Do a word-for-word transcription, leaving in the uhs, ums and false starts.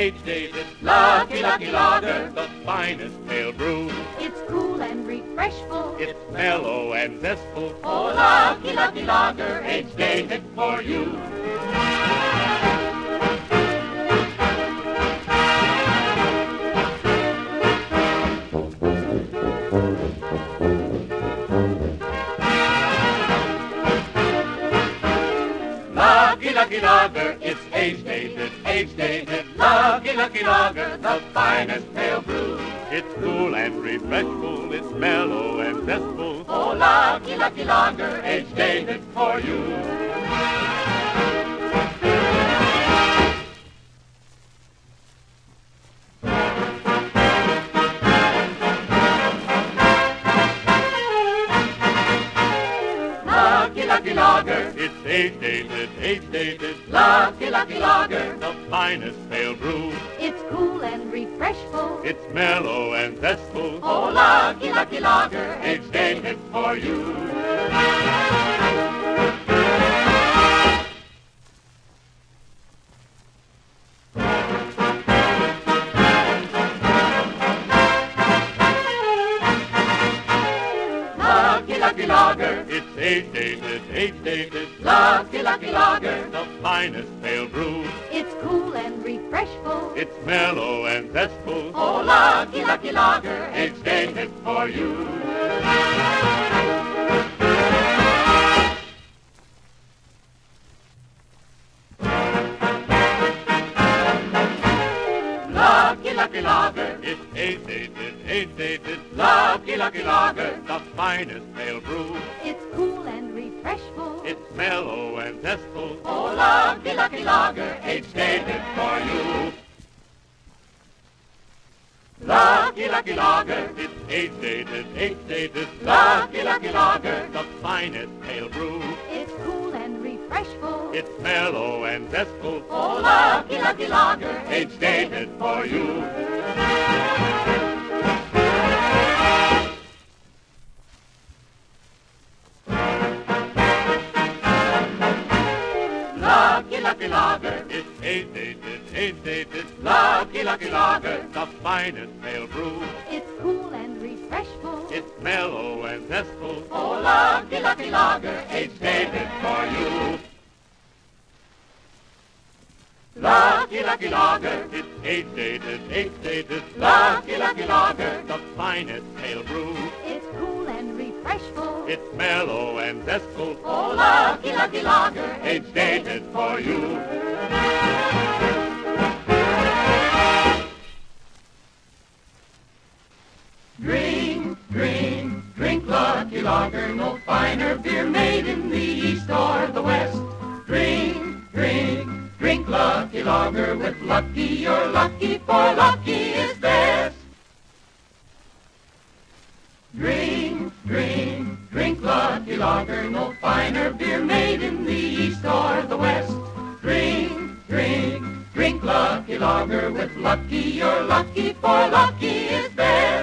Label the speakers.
Speaker 1: age-dated Lucky Lucky Lager, the finest pale brew.
Speaker 2: It's cool and refreshful.
Speaker 1: It's mellow and zestful.
Speaker 2: Oh, Lucky Lucky Lager, age-dated for you.
Speaker 1: Lucky Lucky Lager, it's age-dated, age-dated Lucky Lucky Lager, the finest pale brew. It's cool and refreshful, it's mellow and zestful.
Speaker 2: Oh, Lucky Lucky Lager, age-dated for you. Lucky Lucky Lager,
Speaker 1: it's age-dated, age-dated
Speaker 2: Lucky Lucky Lager,
Speaker 1: the finest pale brew.
Speaker 2: it's cool and refreshful.
Speaker 1: It's mellow and zestful.
Speaker 2: Oh, Lucky Lucky Lager,
Speaker 1: Age-dated for you.
Speaker 2: Lucky Lucky Lager,
Speaker 1: It's age-dated, age-dated
Speaker 2: Lucky Lucky Lager,
Speaker 1: the finest pale brew.
Speaker 2: it's cool and refreshful.
Speaker 1: It's mellow and zestful.
Speaker 2: Oh, Lucky Lucky Lager,
Speaker 1: Age-dated for you.
Speaker 2: Lucky Lucky Lager,
Speaker 1: It's age-dated, age-dated
Speaker 2: Lucky Lucky Lager,
Speaker 1: the finest pale brew.
Speaker 2: it's cool and refreshful.
Speaker 1: It's mellow and zestful.
Speaker 2: Oh, Lucky Lucky Lager,
Speaker 1: Age-dated for you.
Speaker 2: Lucky Lucky Lager,
Speaker 1: It's age-dated, age-dated
Speaker 2: Lucky Lucky Lager,
Speaker 1: the finest pale brew.
Speaker 2: it's cool and refreshful.
Speaker 1: It's mellow and zestful.
Speaker 2: Oh, Lucky Lucky Lager,
Speaker 1: Age-dated for you.
Speaker 2: Lucky Lucky Lager,
Speaker 1: It's age-dated, age-dated
Speaker 2: Lucky Lucky Lager,
Speaker 1: the finest pale brew.
Speaker 2: it's cool and refreshful.
Speaker 1: It's mellow and zestful.
Speaker 2: Oh, Lucky Lucky Lager,
Speaker 1: Age-dated for you.
Speaker 2: Lucky Lucky Lager,
Speaker 1: It's age-dated, age-dated
Speaker 2: Lucky Lucky Lager,
Speaker 1: the finest pale brew.
Speaker 2: it's cool and refreshful.
Speaker 1: It's mellow and zestful.
Speaker 2: Oh, Lucky Lucky Lager,
Speaker 1: Age-dated for you.
Speaker 2: Drink, drink, drink Lucky Lager, no finer beer made in the East or the West. Drink, drink, drink Lucky Lager, with Lucky you're lucky, for Lucky is best. Drink, drink, drink Lucky Lager, no finer beer made in the East or the West. Drink, drink, drink Lucky Lager, with Lucky you're lucky, for Lucky is best.